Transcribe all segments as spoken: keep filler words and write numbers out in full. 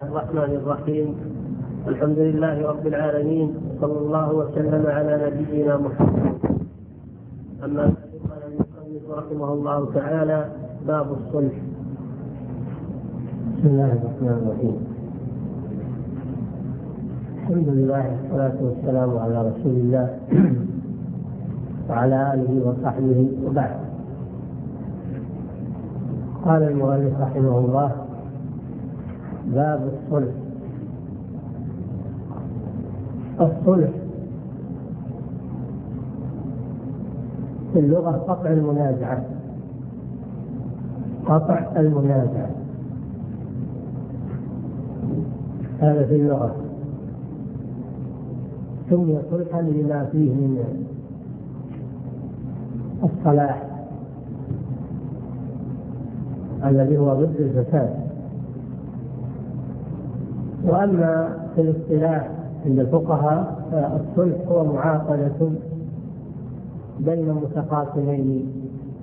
الرحمن الرحيم. الحمد لله رب العالمين، صلى الله وسلم على نبينا محمد. أما بعد، قال المصنف رحمه الله تعالى: باب الصلح. بسم الله الرحمن الرحيم. الحمد لله والصلاة والسلام على رسول الله وعلى آله وصحبه، وبعد. قال المؤلف رحمه الله: باب الصلح. الصلح في اللغة قطع المنازعة، قطع المنازعة هذا في اللغة. سمي صلحا لما فيه من الصلاح الذي هو ضد الفساد. وأما في الاصطلاح عند الفقهاء فالصلح هو معاقدة بين متخاصمين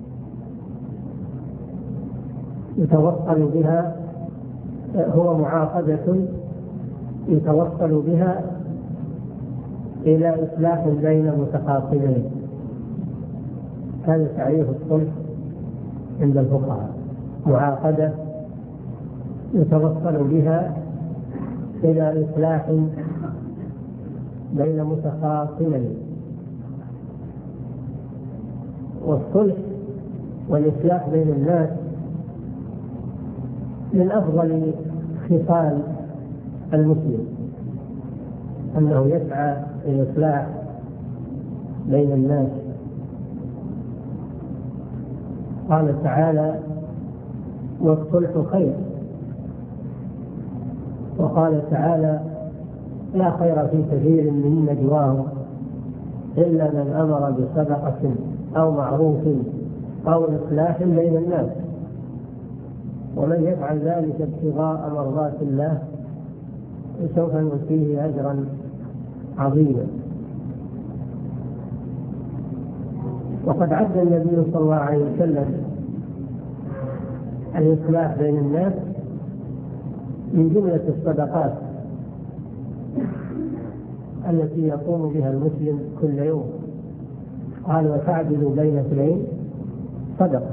يتوصل بها هو معاقدة يتوصل بها إلى إصلاح بين متخاصمين. هذا تعريف الصلح عند الفقهاء: معاقدة يتوصل بها إلى إصلاح بين متخاصمين. والصلح والإصلاح بين الناس من أفضل خصال المسلم، أنه يسعى للإصلاح بين الناس. قال تعالى: والصلح خير. وقال تعالى: لا خير في كثير من نجواهم إلا من أمر بصدقة أو معروف أو إصلاح بين الناس، ومن يفعل ذلك ابتغاء مرضات الله سوف نؤتيه أجرا عظيما. وقد عد النبي صلى الله عليه وسلم الإصلاح بين الناس من جملة الصدقات التي يقوم بها المسلم كل يوم. قال: وتعدل بين اثنين صدقة.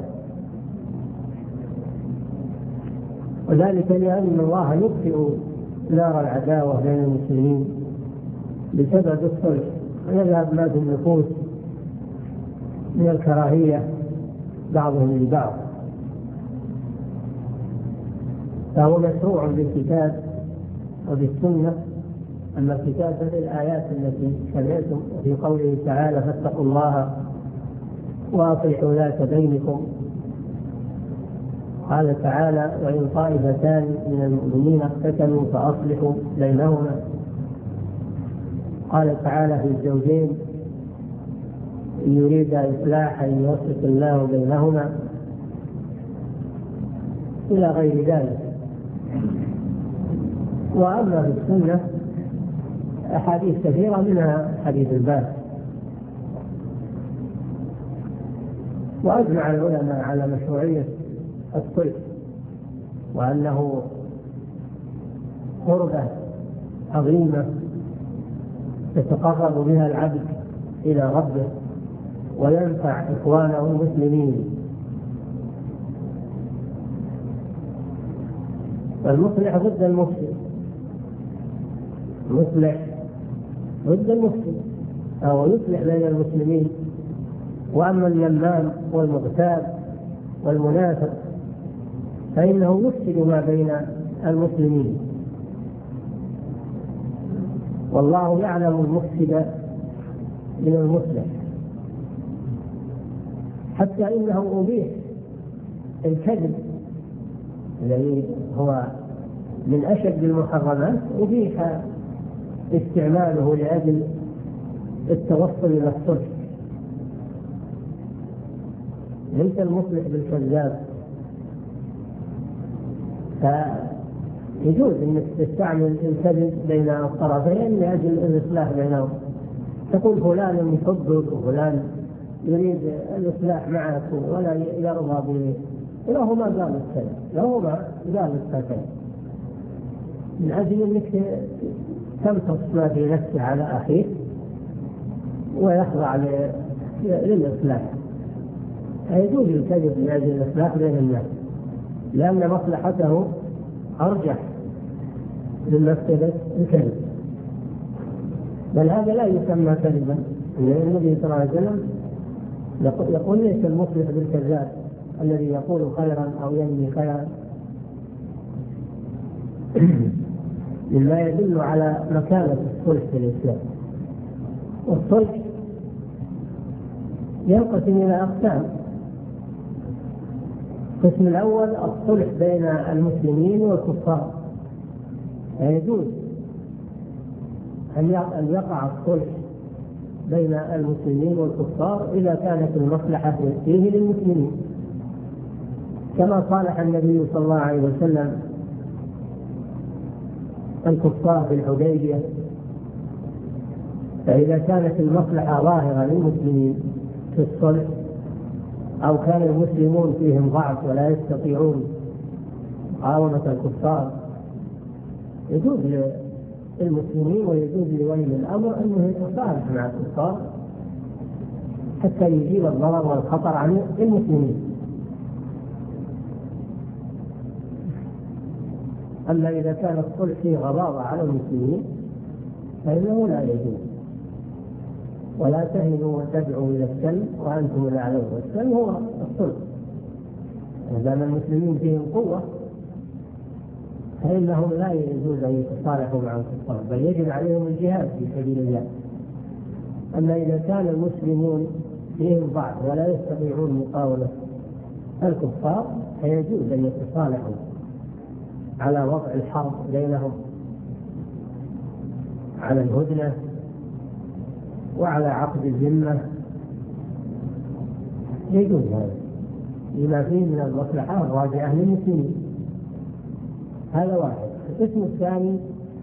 وذلك لأن الله يطفئ نار العداوة بين المسلمين بسبب الصلح، ويذهب ما في النفوس من الكراهية بعضهم لبعض. فهو مشروع بالكتاب وبالسنة. أما الكتاب فالآيات التي سمعتم في قوله تعالى: فاتقوا الله وأصلحوا ذات بينكم. قال تعالى: وإن طائفتان من المؤمنين اقتتلوا فأصلحوا بينهما. قال تعالى في الزوجين: إن يريد إصلاحا يوفق الله بينهما، إلى غير ذلك. وأما في السنة أحاديث كثيرة، منها حديث الباب. وأجمع العلماء على مشروعية الصلح، وأنه قربة عظيمة يتقرب بها العبد إلى ربه وينفع إخوانه المسلمين. والمصلح ضد المفسد، المصلح ضد المفسد، أو يصلح بين المسلمين. وأما النمام والمغتاب والمنافق فإنه يفسد ما بين المسلمين، والله يعلم المفسد من المصلح. حتى إنه أبيح الكذب الذي هو من أشد المحرمات، أبيح استعماله لأجل التوصل إلى الصلح. ليس المصلح بالكذاب، فيجوز أن تستعمل الكذب بين الطرفين لأجل الإصلاح بينهم. تقول فلان يحبك وفلان يريد الإصلاح معك ولا يرضى به، له ما قال الكلام، له ما قال الكلام. من أجل أنك تمتص ما في نفسه على أخيك ويخضع للإصلاح. يجوز الكذب من أجل الإصلاح بين الناس لأن مصلحته أرجح من مفسدة الكذب، بل هذا لا يسمى كذبا. النبي صلى الله عليه وسلم يقول ليس المصلح بالكذاب الذي يقول خيرا أو ينمي خيرا، مما يدل على مكانة الصلح في الإسلام. والصلح ينقسم إلى أقسام. القسم الأول الصلح بين المسلمين والكفار، يجوز أن يقع الصلح بين المسلمين والكفار إذا كانت المصلحة فيه للمسلمين، كما صالح النبي صلى الله عليه وسلم الكفار في الحديبية. فإذا كانت المصلحة ظاهرة للمسلمين في الصلح أو كان المسلمون فيهم ضعف ولا يستطيعون مقاومة الكفار، يجوز للمسلمين ويجوز لولي الأمر أنه يتصالح مع الكفار حتى يجيب الضرر والخطر عن المسلمين. أما إذا كان الصلح فيه غضاضة على المسلمين فإنه لا يجوز. ولا تهنوا وتدعوا إلى السلم وأنتم الأعلون، والسلم هو الصلح. إذا المسلمين فيهم قوة فإنهم لا يجوز أن يتصالحوا مع الكفار، بل يجب عليهم الجهاد في سبيل الله. أما إذا كان المسلمون فيهم ضعف ولا يستطيعون مقاومة الكفار فيجوز أن يتصالحوا على وضع الحرب بينهم، على الهدنة وعلى عقد الذمة، يجوز هذا لما فيه من المصلحة الراجعة للمسلمين. هذا واحد. القسم الثاني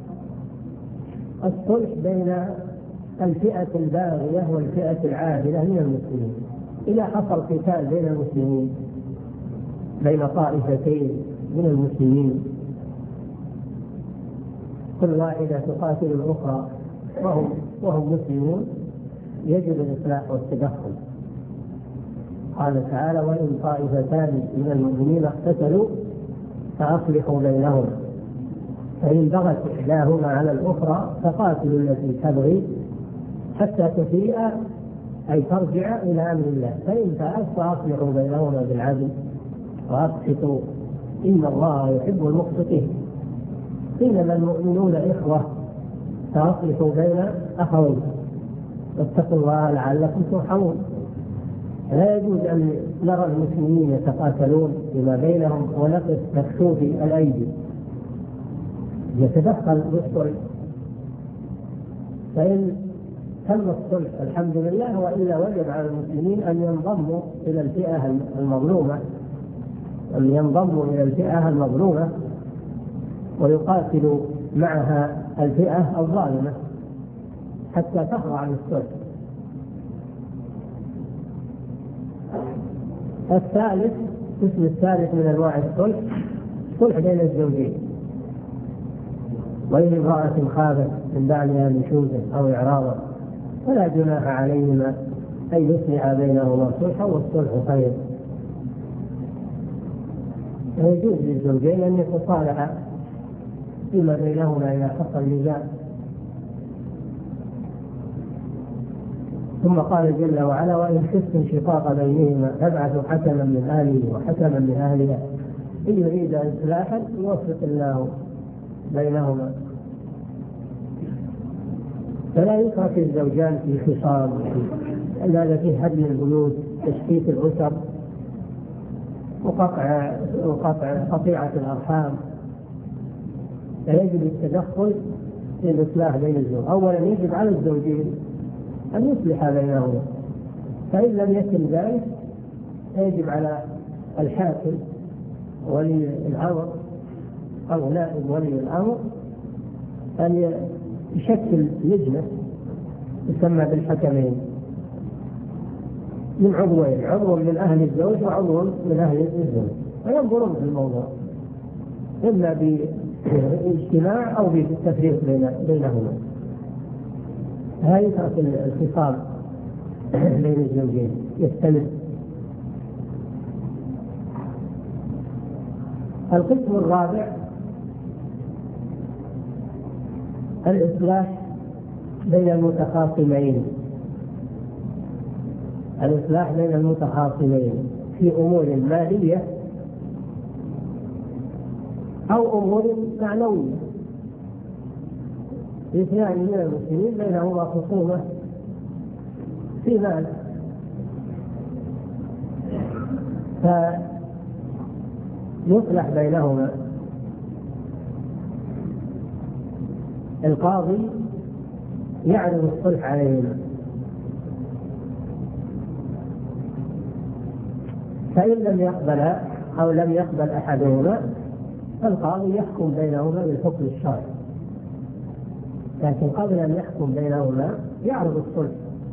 الصلح بين الفئة الباغية والفئة العادلة من المسلمين. إذا حصل قتال بين المسلمين بين طائفتين من المسلمين كل واحدة تقاتل الأخرى وهم, وهم مسلمون، يجب الإصلاح والتدخل. قال تعالى: وإن طائفتان من المؤمنين اقتتلوا فأصلحوا بينهما فإن بغت إحداهما على الأخرى فقاتلوا التي تبغي حتى تفيء أي ترجع إلى أمر الله، فإن فأت فأصلحوا بينهما بالعدل وأقسطوا إن الله يحب المقسطين. إنما المؤمنون إخوة فأصلحوا بين أخوين واتقوا الله لعلكم ترحمون. لا يجوز أن نرى المسلمين يتقاتلون فيما بينهم ونقف مكشوف الأيدي، يتدخل بالصلح. فإن تم الصلح الحمد لله، وإلا وجب على المسلمين أن ينضموا إلى الفئة المظلومة أن ينضموا إلى الفئة المظلومة ويقاتلوا معها الفئة الظالمة حتى تخضع للصلح. الثالث القسم الثالث من أنواع الصلح صلح بين الزوجين. وإن امرأة خافت من بعدها نشوزا أو إعراضا فلا جناح عليهما أن يصلحا بينهما صلحا والصلح خير. ويجوز للزوجين أن يتصالحا فيما بينهما إذا حصل نزاع. ثم قال جل وعلا: وإن خفتم شقاق بينهما فابعثوا حكما من أهله وحكما من أهلها إن يريد إصلاحا يوفق الله بينهما. فلا يترك الزوجان في خصام، لأن هذا فيه هدم البيوت، تشتيت الأسر، وقطع وقطع قطيعة الأرحام. فيجب التدخل في الإصلاح بين الزوج. أولا يجب على الزوجين أن يصلح بينهما، فإن لم يكن ذلك يجب على الحاكم ولي الأمر أو نائب ولي الأمر أن يشكل لجنة تسمى بالحكمين من عضوين، عضو من أهل الزوج وعضو من أهل الزوج، وينظرون في الموضوع إما باجتماع أو بالتفريق بينهما. لا يترك الخصام بين الزوجين يستمر. القسم الرابع الإصلاح بين المتخاصمين. الإصلاح بين المتخاصمين في أمور مالية أو أمور معنوية. اثنان من المسلمين بينهما خصومة في مال، فيصلح بينهما. القاضي يعرض الصلح عليهما، فإن لم يقبل أو لم يقبل أحدهما فالقاضي يحكم بينهما بالحكم الشرعي، لكن قبل أن يحكم بينهما يعرض الصلح،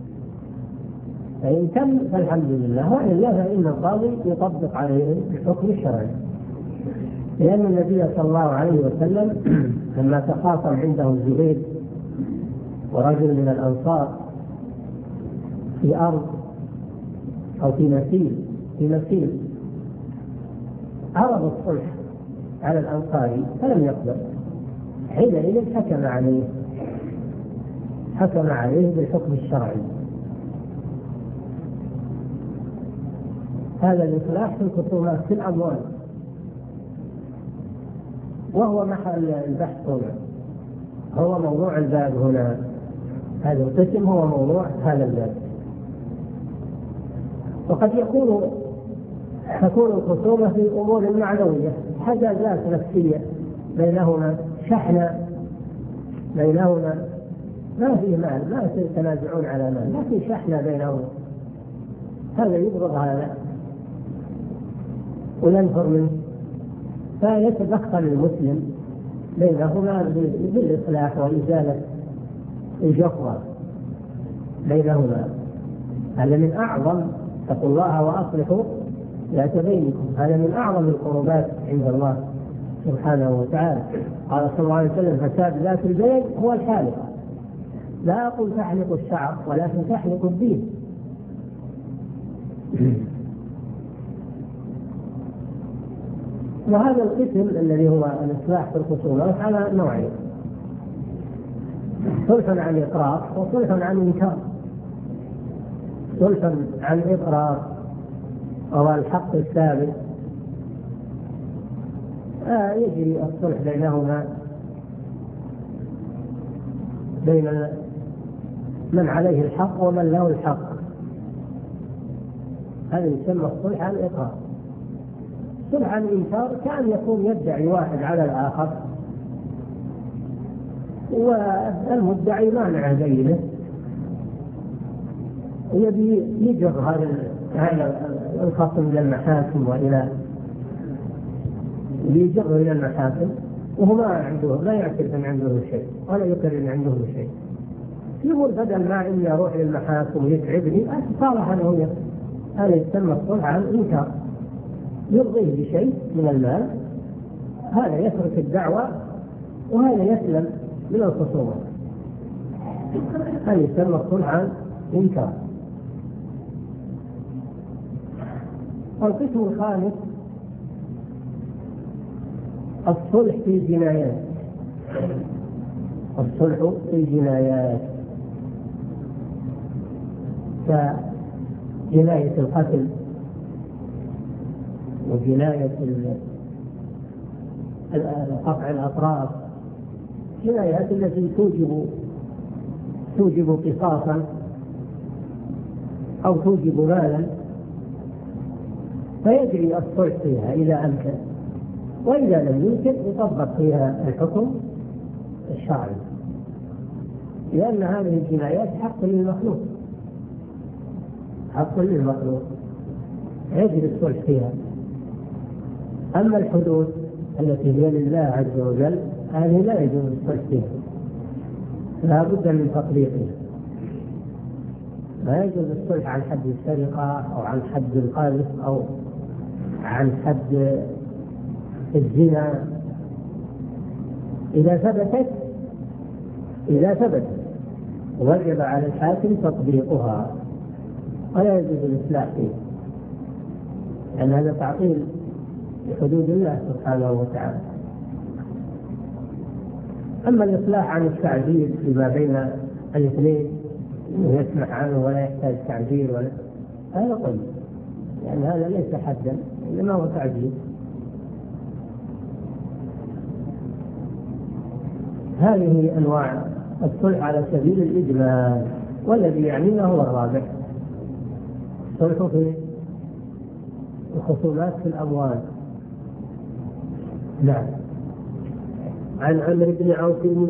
فإن تم فالحمد لله، وإلا فإن القاضي يطبق عليه الحكم الشرعي. لأن النبي صلى الله عليه وسلم لما تخاصم عنده الزبير ورجل من الأنصار في أرض أو في مسيل في مسيل عرض الصلح على الأنصاري فلم يقبل، حينئذ حكم عليه حكم عليه بالحكم الشرعي. هذا الإصلاح في الخصومات في الأموال، وهو محل البحث هنا، هو موضوع الباب هنا. هذا القسم هو موضوع هذا الباب. وقد يكون تكون الخصومة في أمور معنوية، حاجات نفسية بينهما، شحنة بينهما، ما في مال، ما يتنازعون على مال، لكن شحنة بينهما، هذا يبغض هذا وينفر منه، فيتدخل المسلم بينهما بالإصلاح وإزالة الجفوة بينهما. هذا من أعظم، اتقوا الله وأصلحوا ذات بينكم، هذا من أعظم القربات عند الله سبحانه وتعالى. قال صلى الله عليه وسلم: فساد ذات البين هو الحالق. لا أقول تحلق الشعر ولكن تحلق الدين. وهذا القسم الذي هو الإصلاح في الخصومات على نوعين: صلح عن إقرار وصلح عن إنكار. صلح عن إقرار وهو الحق الثابت، آه يجري الصلح بينهما بين من عليه الحق ومن له الحق، هذا يسمى الصلح عن إقرار. صلح عن إنكار كأن يكون يدعي واحد على الآخر والمدعي مانع بينه، يبي يجر هذا الخصم إلى المحاكم وإلى يجر إلى المحاكم، وهو ما عنده، لا يعترف أن عنده شيء ولا يقر أن عنده شيء. يقول بدل ما إني أروح للمحاكم ويتعبني أتصالح أنا وياه. هذا يسمى الصلح عن إنكار، يرضيه بشيء من المال، هذا يترك الدعوة وهذا يسلم من الخصومة. هذا يسمى الصلح عن إنكار. القسم الخامس الصلح في الجنايات. الصلح في الجنايات كجناية القتل وجناية قطع الأطراف، جنايات التي توجب توجب قصاصا أو توجب مالا، فيجري الصلح فيها إذا أمكن، وإذا لم يمكن يطبق فيها الحكم الشرعي، لأن هذه الجنايات حق للمخلوق، حق للمخلوق يجري الصلح فيها. أما الحدود التي هي لله عز وجل هذه لا يجوز الصلح فيها، لا بد من تطبيقها. لا يجوز الصلح عن حد السرقة أو عن حد القذف أو عن حد الزنا إذا ثبتت إذا ثبتت وجب على الحاكم تطبيقها ولا يجوز الإصلاح فيه، لأن هذا تعطيل لحدود الله سبحانه وتعالى. أما الإصلاح عن التعديل فيما بين الاثنين يسمح عنه ولا يحتاج تعديل ولا هذا طيب، يعني هذا ليس حدا إنما هو تعديل. هذه أنواع الصلح على سبيل الإجمال، والذي يعنينا هو الرابع، الصلح في الخصومات في الأموال. نعم. عن عمرو بن عوف